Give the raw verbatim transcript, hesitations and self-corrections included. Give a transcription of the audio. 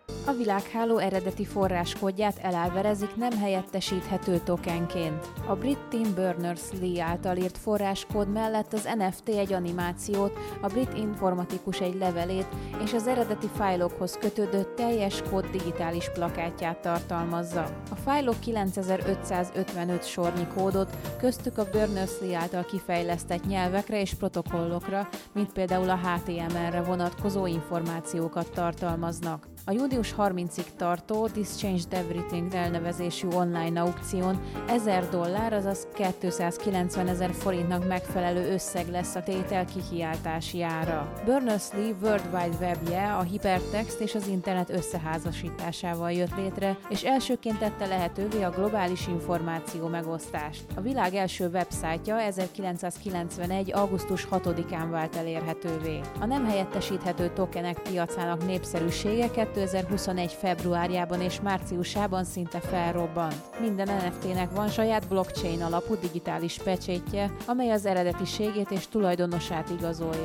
A világháló eredeti forráskódját elálverezik nem helyettesíthető tokenként. A brit Tim Berners-Lee által írt forráskód mellett az en ef té egy animációt, a brit informatikus egy levelét és az eredeti fájlokhoz kötődő teljes kód digitális plakátját tartalmazza. A fájlok kilencezer-ötszázötvenöt sornyi kódot, köztük a Berners-Lee által kifejlesztett nyelvekre és protokollokra, mint például a há té em el-re vonatkozó információkat tartalmaznak. A június harmincadikáig tartó This Changed Everything elnevezésű online aukción ezer dollár, azaz kétszázkilencvenezer forintnak megfelelő összeg lesz a tétel kikiáltási ára. Berners-Lee World Wide Webje a hipertext és az internet összeházasításával jött létre, és elsőként tette lehetővé a globális információ megosztást. A világ első websájtja ezerkilencszázkilencvenegy. augusztus hatodikán vált elérhetővé. A nem helyettesíthető tokenek piacának népszerűsége kétezer-huszonegy. februárjában és márciusában szinte felrobbant. Minden en ef té-nek van saját blockchain alapú digitális pecsétje, amely az eredetiségét és tulajdonosát igazolja.